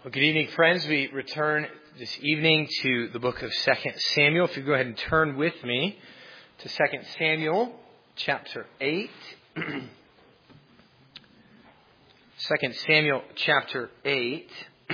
Well, good evening, friends. We return this evening to the book of 2 Samuel. If you go ahead and turn with me to 2 Samuel chapter 8. 2 Samuel chapter 8.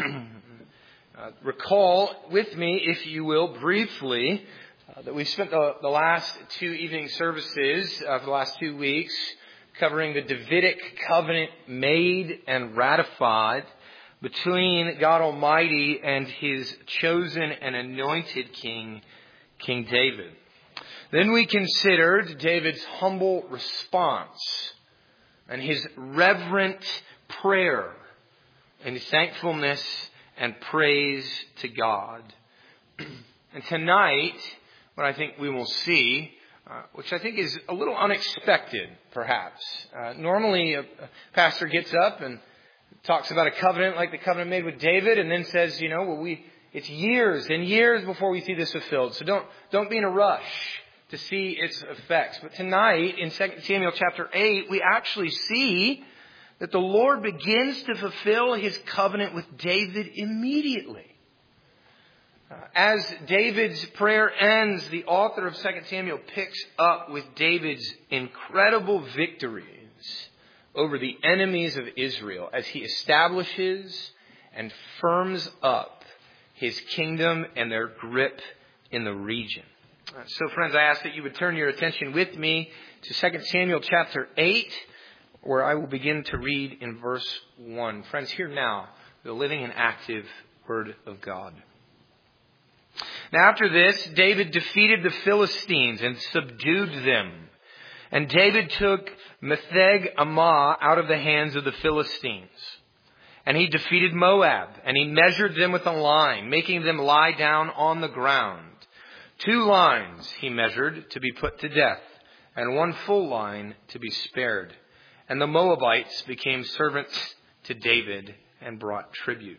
Recall with me, if you will, briefly, that we spent the last two evening services for the last 2 weeks covering the Davidic covenant made and ratified between God Almighty and His chosen and anointed king, King David. Then we considered David's humble response and his reverent prayer and his thankfulness and praise to God. And tonight, what I think we will see, which I think is a little unexpected, perhaps. Normally, a pastor gets up and talks about a covenant like the covenant made with David, and then says, it's years and years before we see this fulfilled. So don't be in a rush to see its effects. But tonight, in 2 Samuel chapter 8, we actually see that the Lord begins to fulfill His covenant with David immediately. As David's prayer ends, the author of 2 Samuel picks up with David's incredible victories over the enemies of Israel as he establishes and firms up his kingdom and their grip in the region. So, friends, I ask that you would turn your attention with me to 2 Samuel chapter 8, where I will begin to read in verse 1. Friends, hear now the living and active Word of God. Now, after this, David defeated the Philistines and subdued them. And David took Metheg Ammah out of the hands of the Philistines. And he defeated Moab, and he measured them with a line, making them lie down on the ground. 2 lines he measured to be put to death, and 1 full line to be spared. And the Moabites became servants to David and brought tribute.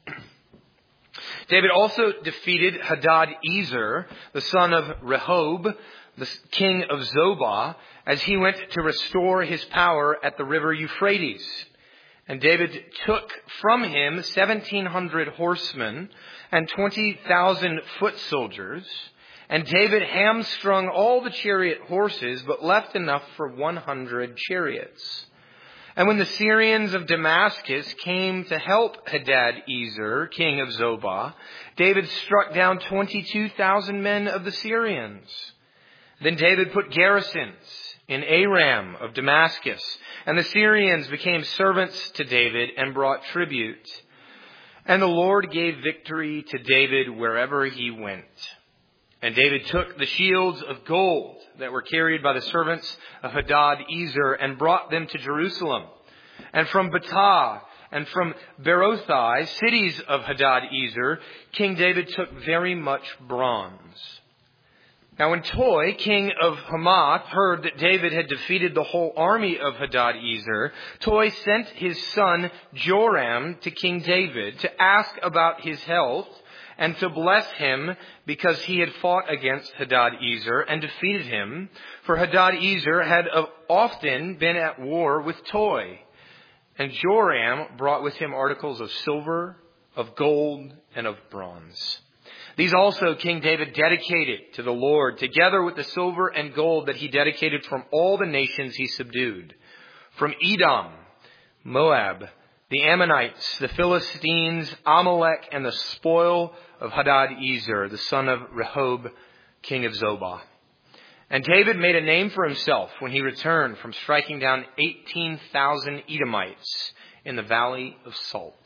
David also defeated Hadad-ezer, the son of Rehob, the king of Zobah, as he went to restore his power at the river Euphrates. And David took from him 1,700 horsemen and 20,000 foot soldiers. And David hamstrung all the chariot horses, but left enough for 100 chariots. And when the Syrians of Damascus came to help Hadad-ezer, king of Zobah, David struck down 22,000 men of the Syrians. Then David put garrisons in Aram of Damascus, and the Syrians became servants to David and brought tribute. And the Lord gave victory to David wherever he went. And David took the shields of gold that were carried by the servants of Hadad-ezer and brought them to Jerusalem. And from Betah and from Berothai, cities of Hadad-ezer, King David took very much bronze. Now when Toi, king of Hamath, heard that David had defeated the whole army of Hadad-ezer, Toi sent his son Joram to King David to ask about his health and to bless him because he had fought against Hadad-ezer and defeated him. For Hadad-ezer had often been at war with Toi. And Joram brought with him articles of silver, of gold, and of bronze. These also King David dedicated to the Lord, together with the silver and gold that he dedicated from all the nations he subdued. From Edom, Moab, the Ammonites, the Philistines, Amalek, and the spoil of Hadad-ezer, the son of Rehob, king of Zobah. And David made a name for himself when he returned from striking down 18,000 Edomites in the valley of Salt.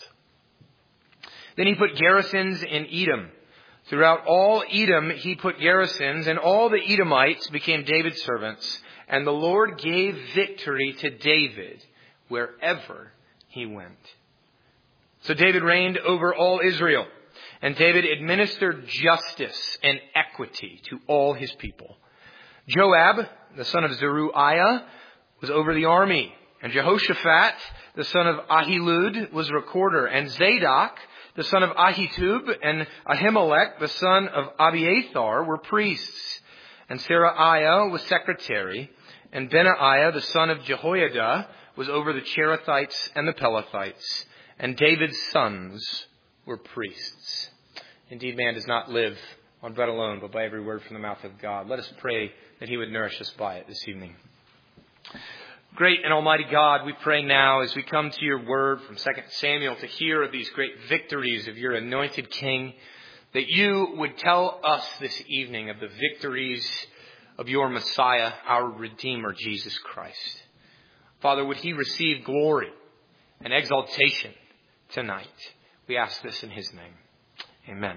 Then he put garrisons in Edom. Throughout all Edom he put garrisons, and all the Edomites became David's servants. And the Lord gave victory to David wherever he went. So David reigned over all Israel, and David administered justice and equity to all his people. Joab, the son of Zeruiah, was over the army, and Jehoshaphat, the son of Ahilud, was recorder, and Zadok, the son of Ahitub, and Ahimelech, the son of Abiathar, were priests. And Seraiah was secretary, and Benaiah, the son of Jehoiada, was over the Cherethites and the Pelethites. And David's sons we're priests. Indeed, man does not live on bread alone, but by every word from the mouth of God. Let us pray that he would nourish us by it this evening. Great and almighty God, we pray now as we come to your word from 2 Samuel to hear of these great victories of your anointed king, that you would tell us this evening of the victories of your Messiah, our Redeemer, Jesus Christ. Father, would he receive glory and exaltation tonight? We ask this in his name. Amen.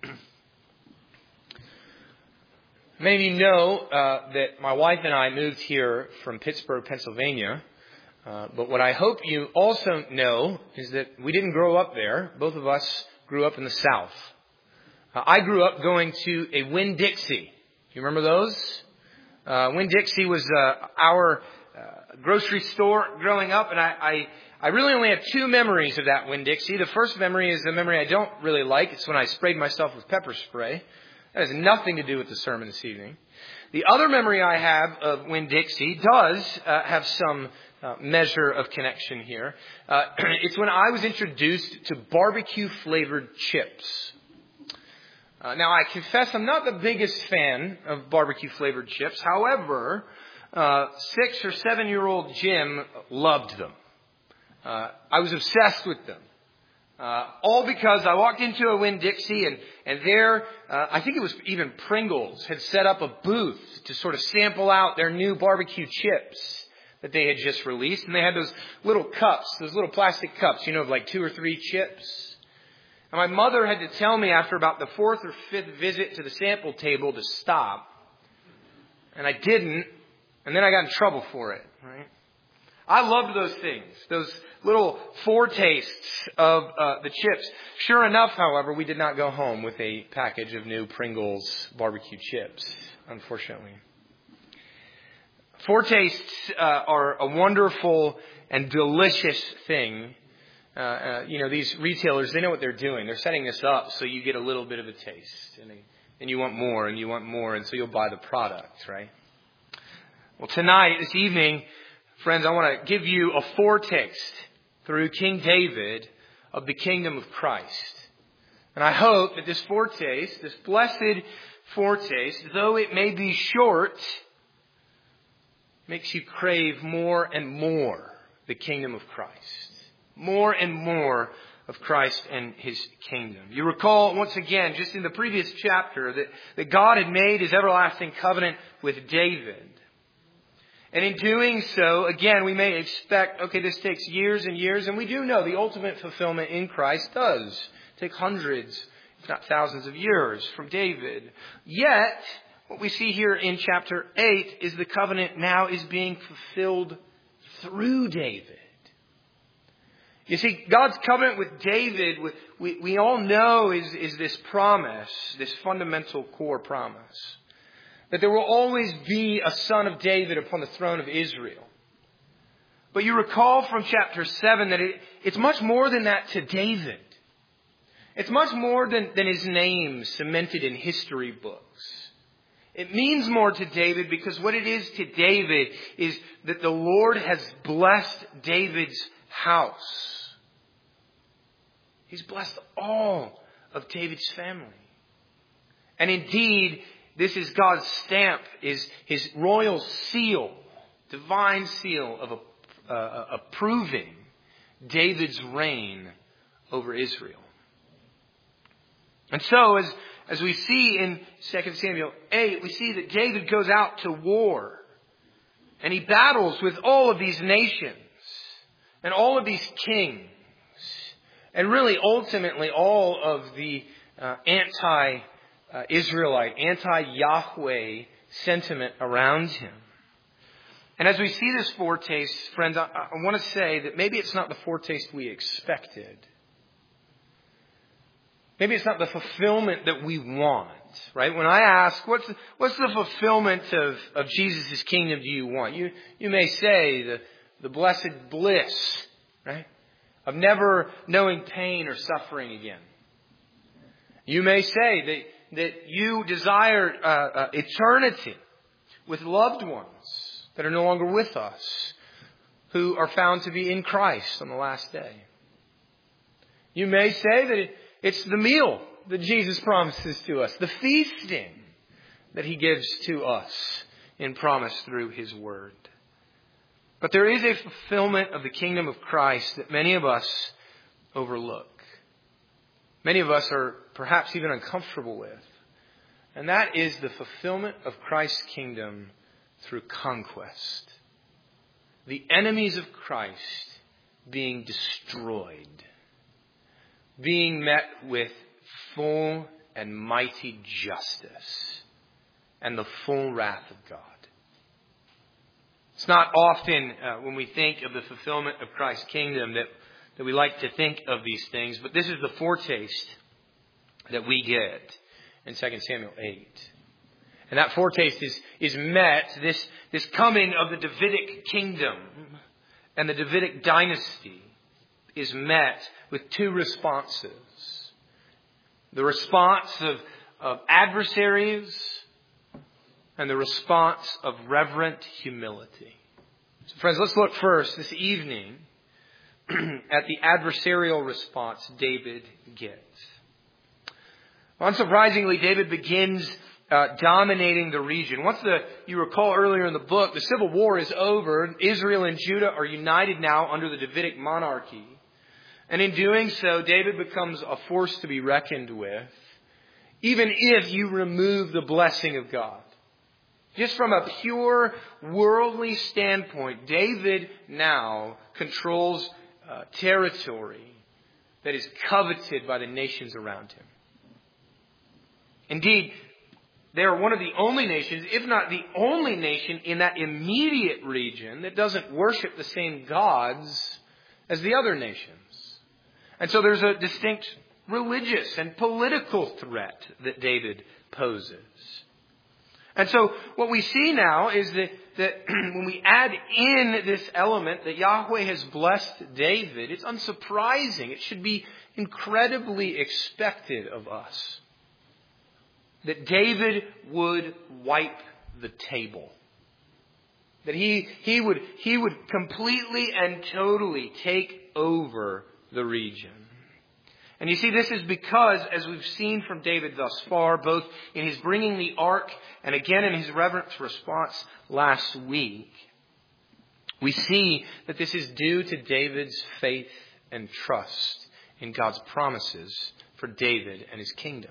Many of you know that my wife and I moved here from Pittsburgh, Pennsylvania. But what I hope you also know is that we didn't grow up there. Both of us grew up in the South. I grew up going to a Winn-Dixie. Do you remember those? Winn-Dixie was our grocery store growing up, and I really only have two memories of that Winn-Dixie. The first memory is the memory I don't really like. It's when I sprayed myself with pepper spray. That has nothing to do with the sermon this evening. The other memory I have of Winn-Dixie does have some measure of connection here. It's when I was introduced to barbecue-flavored chips. Now, I confess I'm not the biggest fan of barbecue-flavored chips. However, 6 or 7-year-old Jim loved them. I was obsessed with them. All because I walked into a Winn-Dixie and there, I think it was even Pringles, had set up a booth to sort of sample out their new barbecue chips that they had just released. And they had those little cups, those little plastic cups, of like 2 or 3 chips. And my mother had to tell me after about the 4th or 5th visit to the sample table to stop. And I didn't. And then I got in trouble for it, right? I loved those things, those little foretastes of the chips. Sure enough, however, we did not go home with a package of new Pringles barbecue chips, unfortunately. Foretastes are a wonderful and delicious thing. These retailers, they know what they're doing. They're setting this up so you get a little bit of a taste. And you want more, and you want more, and so you'll buy the product, right? Well, tonight, this evening, friends, I want to give you a foretaste through King David of the kingdom of Christ. And I hope that this foretaste, this blessed foretaste, though it may be short, makes you crave more and more the kingdom of Christ. More and more of Christ and his kingdom. You recall once again, just in the previous chapter, that God had made his everlasting covenant with David. And in doing so, again, we may expect, okay, this takes years and years. And we do know the ultimate fulfillment in Christ does take hundreds, if not thousands of years from David. Yet, what we see here in chapter 8 is the covenant now is being fulfilled through David. You see, God's covenant with David, we all know is this promise, this fundamental core promise. That there will always be a son of David upon the throne of Israel. But you recall from chapter 7 that it's much more than that to David. It's much more than his name cemented in history books. It means more to David because what it is to David is that the Lord has blessed David's house. He's blessed all of David's family. And indeed, this is God's stamp, is his royal seal, divine seal of approving David's reign over Israel. And so, as we see in 2 Samuel 8, we see that David goes out to war. And he battles with all of these nations and all of these kings. And really, ultimately, all of the anti-Israelite, anti-Yahweh sentiment around him. And as we see this foretaste, friends, I want to say that maybe it's not the foretaste we expected. Maybe it's not the fulfillment that we want, right? When I ask, what's the fulfillment of Jesus' kingdom do you want? You may say the blessed bliss, right? Of never knowing pain or suffering again. You may say that you desire eternity with loved ones that are no longer with us, who are found to be in Christ on the last day. You may say that It's the meal that Jesus promises to us, the feasting that He gives to us in promise through His Word. But there is a fulfillment of the kingdom of Christ that many of us overlook. Many of us are perhaps even uncomfortable with. And that is the fulfillment of Christ's kingdom through conquest. The enemies of Christ being destroyed. Being met with full and mighty justice and the full wrath of God. It's not often when we think of the fulfillment of Christ's kingdom that we like to think of these things, but this is the foretaste that we get in 2 Samuel 8. And that foretaste is met, this coming of the Davidic kingdom and the Davidic dynasty is met with two responses. The response of adversaries and the response of reverent humility. So friends, let's look first this evening at the adversarial response David gets. Unsurprisingly, David begins dominating the region. Once you recall earlier in the book, the civil war is over. Israel and Judah are united now under the Davidic monarchy. And in doing so, David becomes a force to be reckoned with, even if you remove the blessing of God. Just from a pure worldly standpoint, David now controls territory that is coveted by the nations around him. Indeed, they are one of the only nations, if not the only nation in that immediate region that doesn't worship the same gods as the other nations. And so there's a distinct religious and political threat that David poses. And so what we see now is that when we add in this element that Yahweh has blessed David, it's unsurprising. It should be incredibly expected of us that David would wipe the table. That he would completely and totally take over the region. And you see, this is because, as we've seen from David thus far, both in his bringing the ark and again in his reverence response last week, we see that this is due to David's faith and trust in God's promises for David and his kingdom.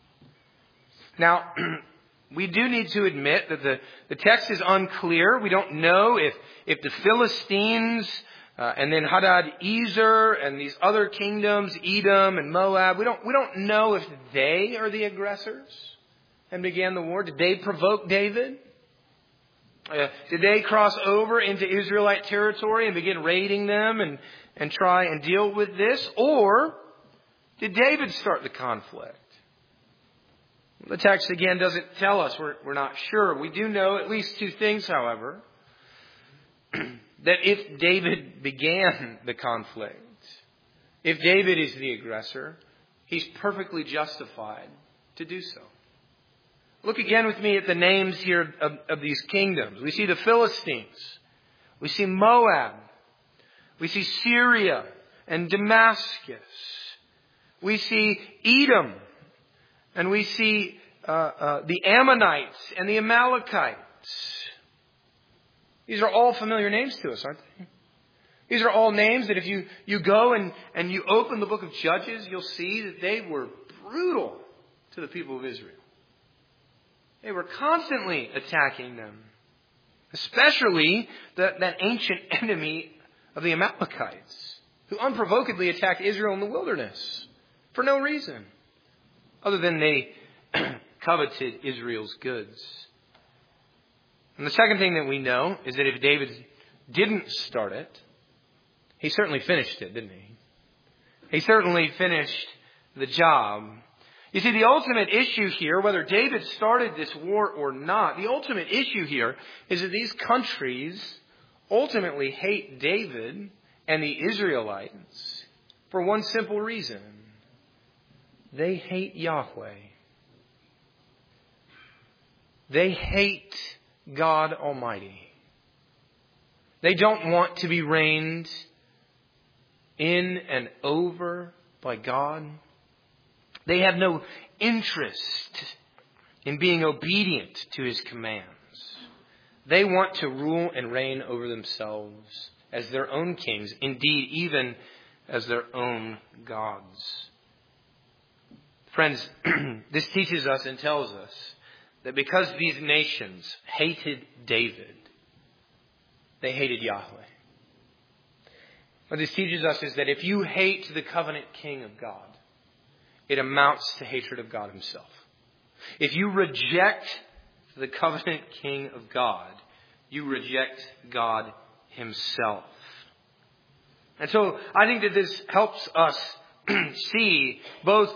Now, we do need to admit that the text is unclear. We don't know if the Philistines and then Hadad-Ezer and these other kingdoms, Edom and Moab, we don't know if they are the aggressors and began the war. Did they provoke David? Did they cross over into Israelite territory and begin raiding them and try and deal with this? Or did David start the conflict? The text again doesn't tell us. We're not sure. We do know at least two things, however. That if David began the conflict, if David is the aggressor, he's perfectly justified to do so. Look again with me at the names here of these kingdoms. We see the Philistines. We see Moab. We see Syria and Damascus. We see Edom. And we see the Ammonites and the Amalekites. These are all familiar names to us, aren't they? These are all names that if you go and you open the book of Judges, you'll see that they were brutal to the people of Israel. They were constantly attacking them. Especially that ancient enemy of the Amalekites, who unprovokedly attacked Israel in the wilderness for no reason, other than they coveted Israel's goods. And the second thing that we know is that if David didn't start it, he certainly finished it, didn't he? He certainly finished the job. You see, the ultimate issue here, whether David started this war or not, the ultimate issue here is that these countries ultimately hate David and the Israelites for one simple reason. They hate Yahweh. They hate God Almighty. They don't want to be reigned in and over by God. They have no interest in being obedient to His commands. They want to rule and reign over themselves as their own kings, indeed, even as their own gods. Friends, this teaches us and tells us that because these nations hated David, they hated Yahweh. What this teaches us is that if you hate the covenant king of God, it amounts to hatred of God Himself. If you reject the covenant king of God, you reject God Himself. And so I think that this helps us see both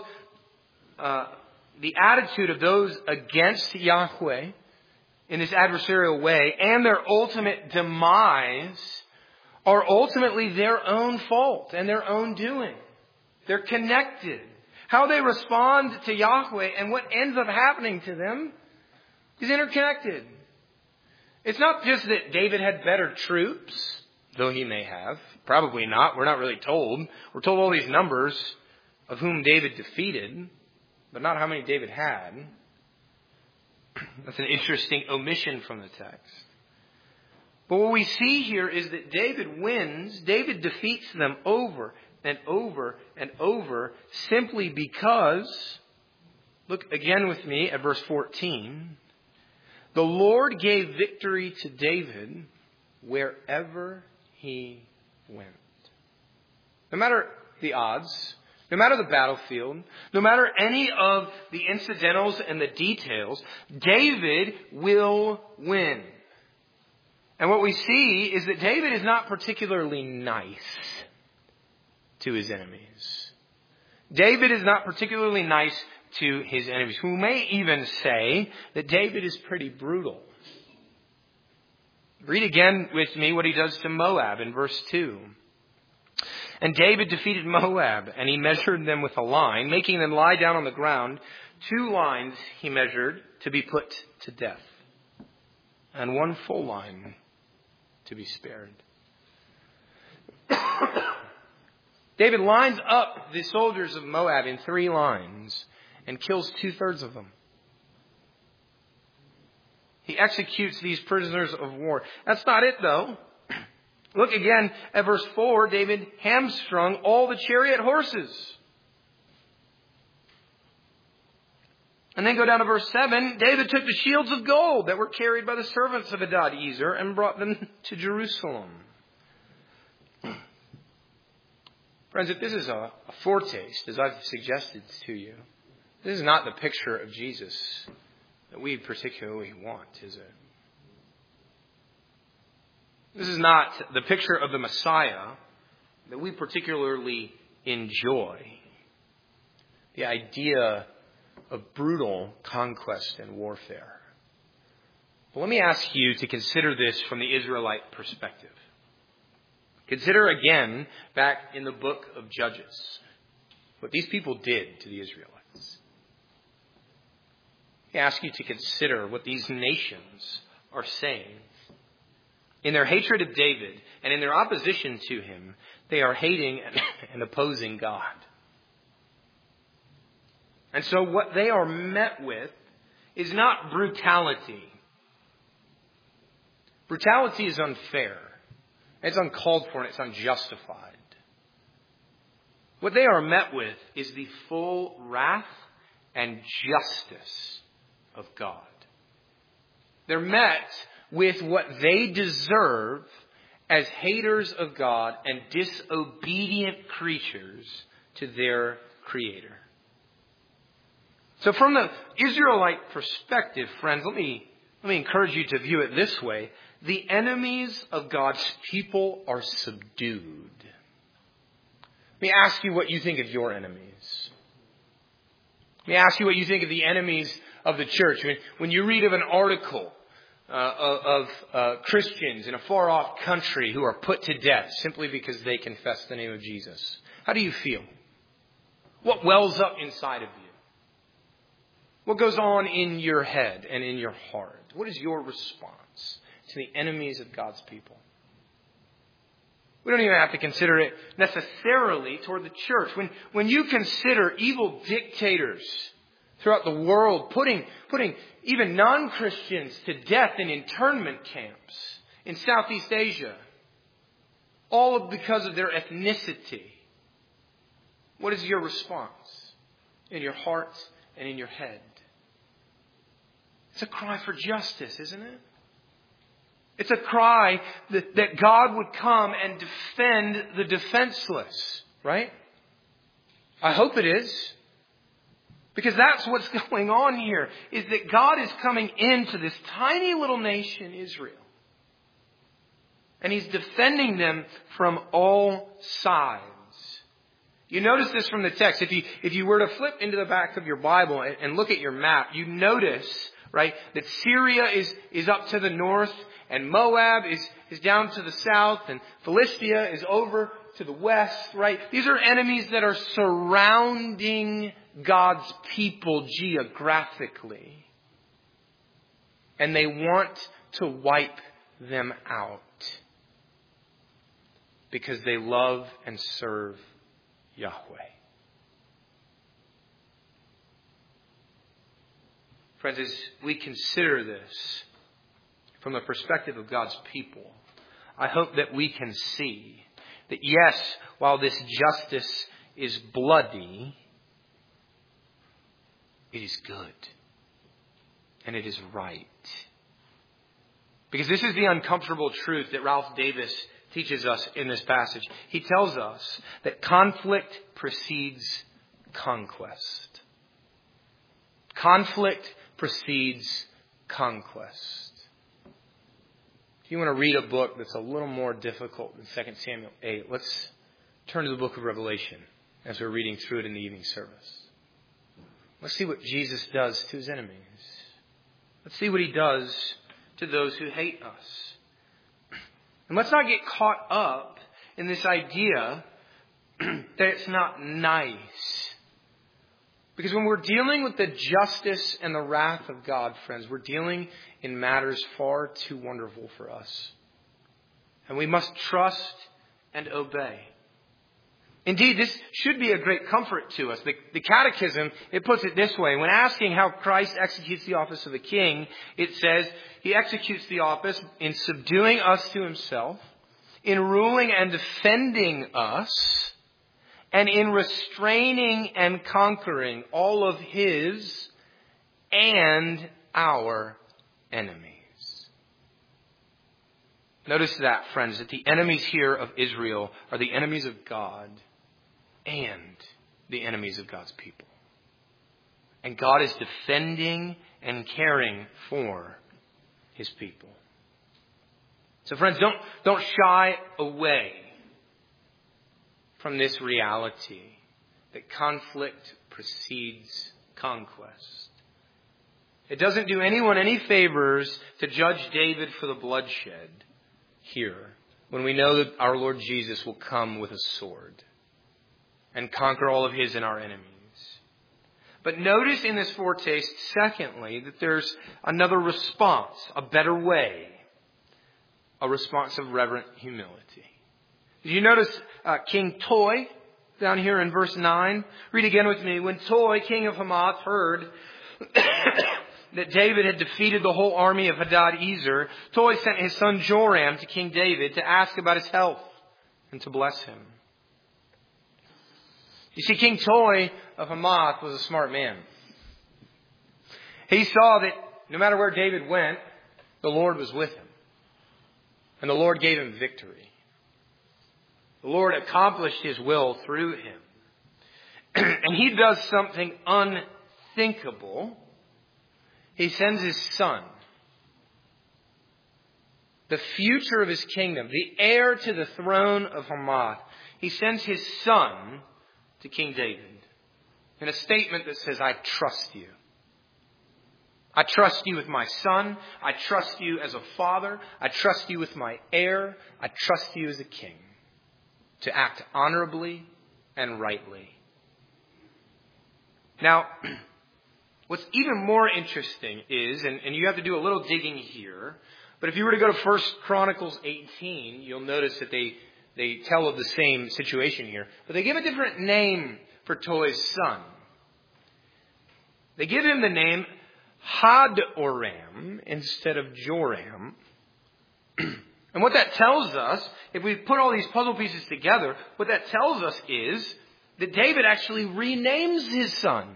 the attitude of those against Yahweh in this adversarial way and their ultimate demise are ultimately their own fault and their own doing. They're connected. How they respond to Yahweh and what ends up happening to them is interconnected. It's not just that David had better troops, though he may have. Probably not. We're not really told. We're told all these numbers of whom David defeated, but not how many David had. That's an interesting omission from the text. But what we see here is that David wins. David defeats them over and over and over simply because, look again with me at verse 14. The Lord gave victory to David wherever he went. No matter the odds, no matter the battlefield, no matter any of the incidentals and the details, David will win. And what we see is that David is not particularly nice to his enemies. David is not particularly nice to his enemies. We may even say that David is pretty brutal. Read again with me what he does to Moab in verse 2. And David defeated Moab, and he measured them with a line, making them lie down on the ground. 2 lines he measured to be put to death, and 1 full line to be spared. David lines up the soldiers of Moab in 3 lines and kills 2/3 of them. He executes these prisoners of war. That's not it, though. Look again at verse 4. David hamstrung all the chariot horses. And then go down to verse 7. David took the shields of gold that were carried by the servants of Hadad-ezer and brought them to Jerusalem. Friends, if this is a foretaste, as I've suggested to you, this is not the picture of Jesus that we particularly want, is it? This is not the picture of the Messiah that we particularly enjoy. The idea of brutal conquest and warfare. But let me ask you to consider this from the Israelite perspective. Consider again back in the book of Judges what these people did to the Israelites. I ask you to consider what these nations are saying. In their hatred of David and in their opposition to him, they are hating and opposing God. And so what they are met with is not brutality. Brutality is unfair. It's uncalled for and it's unjustified. What they are met with is the full wrath and justice of God. They're met with what they deserve as haters of God and disobedient creatures to their Creator. So from the Israelite perspective, friends, let me encourage you to view it this way. The enemies of God's people are subdued. Let me ask you what you think of your enemies. Let me ask you what you think of the enemies of the church. When you read of an article of Christians in a far-off country who are put to death simply because they confess the name of Jesus, how do you feel? What wells up inside of you? What goes on in your head and in your heart? What is your response to the enemies of God's people? We don't even have to consider it necessarily toward the church. When you consider evil dictators throughout the world putting even non-Christians to death in internment camps in Southeast Asia, all because of their ethnicity, what is your response in your heart and in your head? It's a cry for justice, isn't it? It's a cry that God would come and defend the defenseless, right? I hope it is. Because that's what's going on here, is that God is coming into this tiny little nation, Israel. And He's defending them from all sides. You notice this from the text. If you were to flip into the back of your Bible and look at your map, you notice, right, that Syria is up to the north, and Moab is down to the south, and Philistia is over to the west, right? These are enemies that are surrounding God's people geographically. And they want to wipe them out because they love and serve Yahweh. Friends, as we consider this from the perspective of God's people, I hope that we can see that yes, while this justice is bloody, it is good. And it is right. Because this is the uncomfortable truth that Ralph Davis teaches us in this passage. He tells us that conflict precedes conquest. Conflict precedes conquest. If you want to read a book that's a little more difficult than 2 Samuel 8, let's turn to the book of Revelation as we're reading through it in the evening service. Let's see what Jesus does to His enemies. Let's see what He does to those who hate us. And let's not get caught up in this idea that it's not nice. Because when we're dealing with the justice and the wrath of God, friends, we're dealing in matters far too wonderful for us. And we must trust and obey. Indeed, this should be a great comfort to us. The Catechism, it puts it this way. When asking how Christ executes the office of a king, it says He executes the office in subduing us to Himself, in ruling and defending us, and in restraining and conquering all of His and our enemies. Notice that, friends, that the enemies here of Israel are the enemies of God and the enemies of God's people. And God is defending and caring for His people. So friends, don't shy away from this reality that conflict precedes conquest. It doesn't do anyone any favors to judge David for the bloodshed here when we know that our Lord Jesus will come with a sword and conquer all of His and our enemies. But notice in this foretaste, secondly, that there's another response, a better way, a response of reverent humility. Did you notice King Toi down here in verse 9? Read again with me. When Toi, king of Hamath, heard that David had defeated the whole army of Hadad-Ezer, Toi sent his son Joram to King David to ask about his health and to bless him. You see, King Toi of Hamath was a smart man. He saw that no matter where David went, the Lord was with him. And the Lord gave him victory. The Lord accomplished His will through him. And He does something unthinkable. He sends His son, the future of His kingdom, the heir to the throne of Hamath. He sends His son to King David in a statement that says, I trust you. I trust you with my son. I trust you as a father. I trust you with my heir. I trust you as a king to act honorably and rightly. Now, what's even more interesting is, and you have to do a little digging here, but if you were to go to 1 Chronicles 18, you'll notice that they they tell of the same situation here. But they give a different name for Toi's son. They give him the name Hadoram instead of Joram. And what that tells us, if we put all these puzzle pieces together, what that tells us is that David actually renames his son.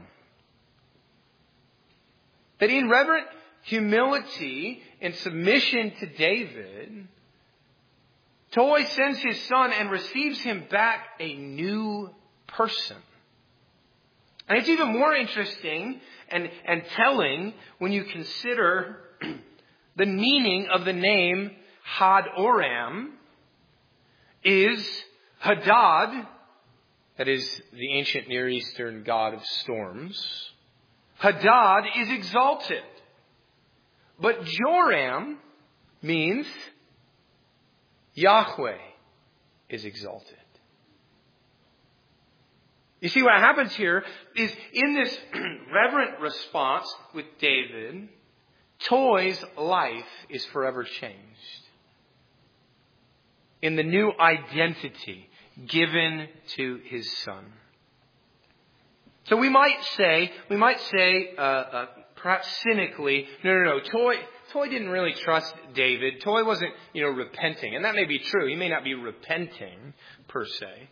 That in reverent humility and submission to David, Toi sends his son and receives him back a new person. And it's even more interesting and telling when you consider the meaning of the name Hadoram is Hadad, that is the ancient Near Eastern god of storms. Hadad is exalted. But Joram means Yahweh is exalted. You see, what happens here is in this reverent response with David, Toi's life is forever changed. In the new identity given to his son. So we might say, perhaps cynically, no. Toi didn't really trust David. Toi wasn't, repenting. And that may be true. He may not be repenting, per se.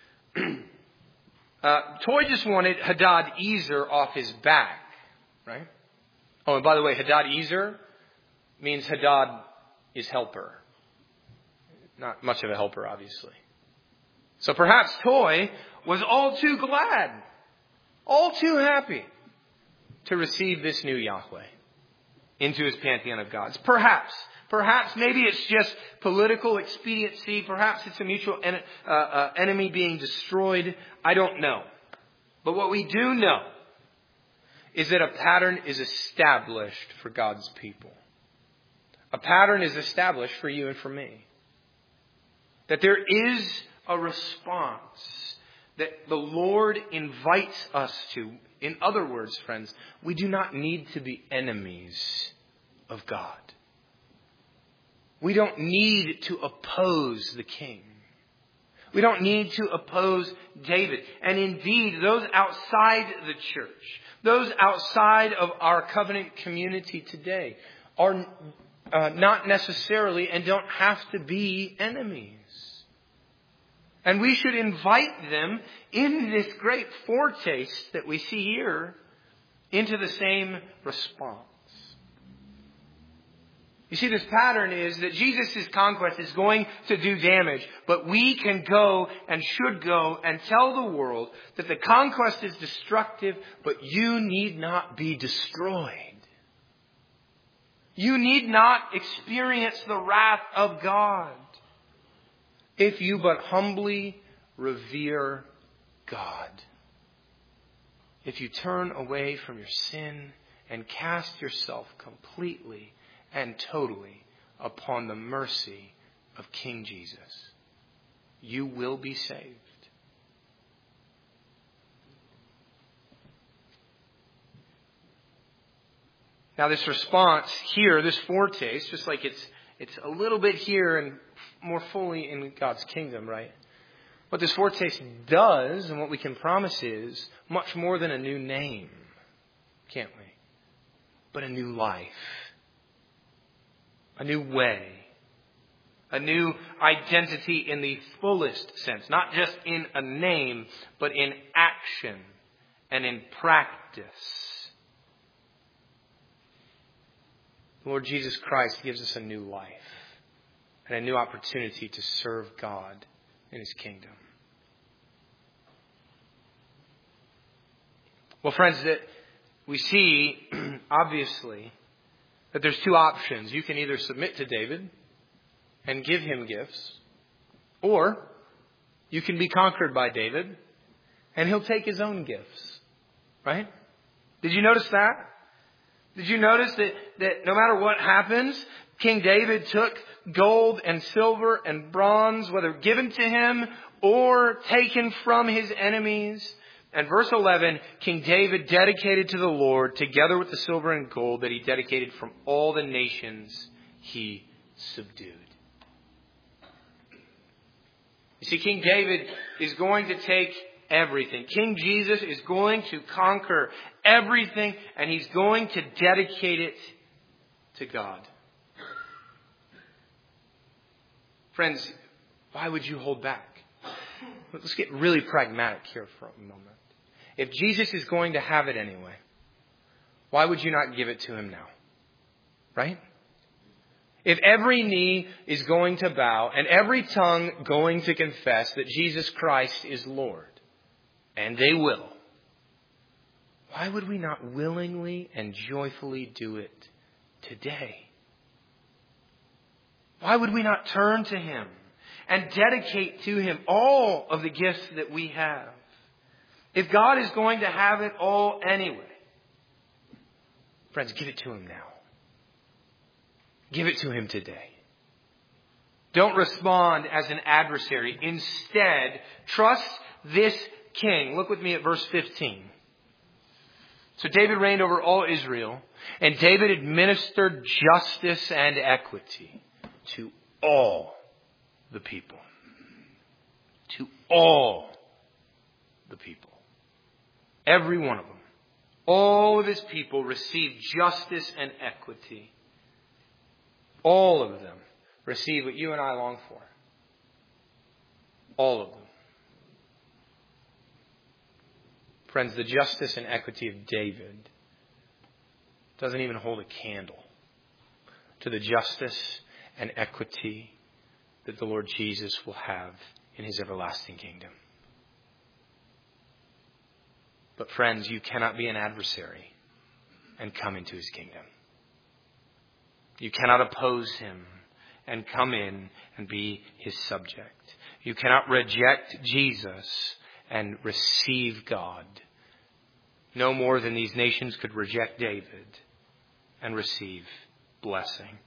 Toi just wanted Hadad-ezer off his back, right? Oh, and by the way, Hadad-ezer means Hadad is helper. Not much of a helper, obviously. So perhaps Toi was all too glad, all too happy to receive this new Yahweh into his pantheon of gods. Perhaps maybe it's just political expediency. Perhaps it's a mutual enemy being destroyed. I don't know. But what we do know is that a pattern is established for God's people. A pattern is established for you and for me. That there is a response that the Lord invites us to. In other words, friends, we do not need to be enemies of God. We don't need to oppose the king. We don't need to oppose David. And indeed, those outside the church, those outside of our covenant community today are not necessarily and don't have to be enemies. And we should invite them in this great foretaste that we see here into the same response. You see, this pattern is that Jesus' conquest is going to do damage, but we can go and should go and tell the world that the conquest is destructive, but you need not be destroyed. You need not experience the wrath of God if you but humbly revere God. If you turn away from your sin and cast yourself completely and totally upon the mercy of King Jesus, you will be saved. Now this response here, this foretaste, just like it's a little bit here and more fully in God's kingdom, right? What this foretaste does and what we can promise is much more than a new name, can't we? But a new life. A new way. A new identity in the fullest sense. Not just in a name, but in action and in practice. The Lord Jesus Christ gives us a new life and a new opportunity to serve God in His kingdom. Well, friends, that we see, obviously, that there's two options. You can either submit to David and give him gifts, or you can be conquered by David and he'll take his own gifts. Right? Did you notice that? Did you notice that no matter what happens, King David took gold and silver and bronze, whether given to him or taken from his enemies? And verse 11, King David dedicated to the Lord, together with the silver and gold that he dedicated from all the nations he subdued. You see, King David is going to take everything. King Jesus is going to conquer everything, and he's going to dedicate it to God. Friends, why would you hold back? Let's get really pragmatic here for a moment. If Jesus is going to have it anyway, why would you not give it to him now? Right? If every knee is going to bow and every tongue going to confess that Jesus Christ is Lord, and they will, why would we not willingly and joyfully do it today? Why would we not turn to him and dedicate to him all of the gifts that we have? If God is going to have it all anyway, friends, give it to him now. Give it to him today. Don't respond as an adversary. Instead, trust this king. Look with me at verse 15. So David reigned over all Israel, and David administered justice and equity to all the people. To all the people. Every one of them. All of his people received justice and equity. All of them receive what you and I long for. All of them. Friends, the justice and equity of David doesn't even hold a candle to the justice and equity that the Lord Jesus will have in his everlasting kingdom. But friends, you cannot be an adversary and come into his kingdom. You cannot oppose him and come in and be his subject. You cannot reject Jesus and receive God. No more than these nations could reject David and receive blessing.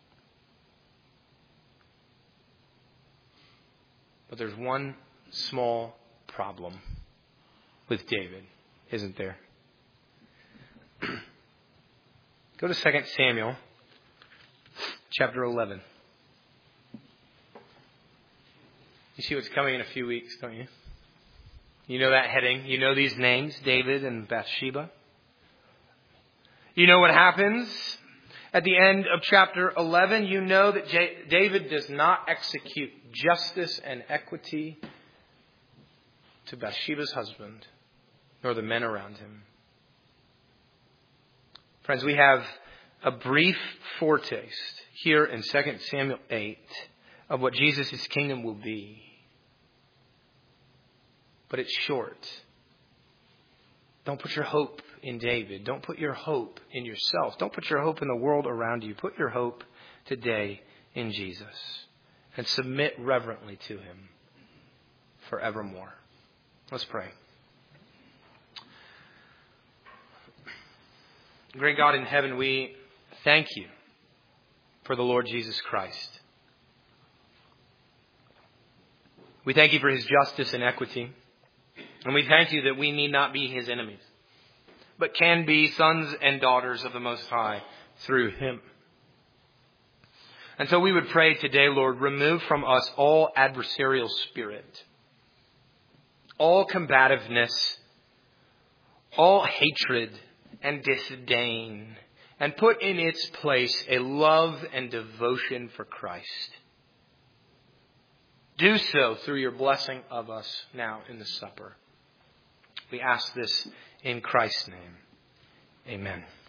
But there's one small problem with David, isn't there? Go to 2 Samuel chapter 11. You see what's coming in a few weeks, don't you? You know that heading. You know these names, David and Bathsheba. You know what happens at the end of chapter 11. You know that David does not execute justice and equity to Bathsheba's husband, nor the men around him. Friends, we have a brief foretaste here in 2 Samuel 8 of what Jesus' kingdom will be. But it's short. Don't put your hope in David. Don't put your hope in yourself. Don't put your hope in the world around you. Put your hope today in Jesus. And submit reverently to him forevermore. Let's pray. Great God in heaven, we thank you for the Lord Jesus Christ. We thank you for his justice and equity. And we thank you that we need not be his enemies, but can be sons and daughters of the Most High through him. And so we would pray today, Lord, remove from us all adversarial spirit, all combativeness, all hatred and disdain, and put in its place a love and devotion for Christ. Do so through your blessing of us now in the supper. We ask this in Christ's name. Amen.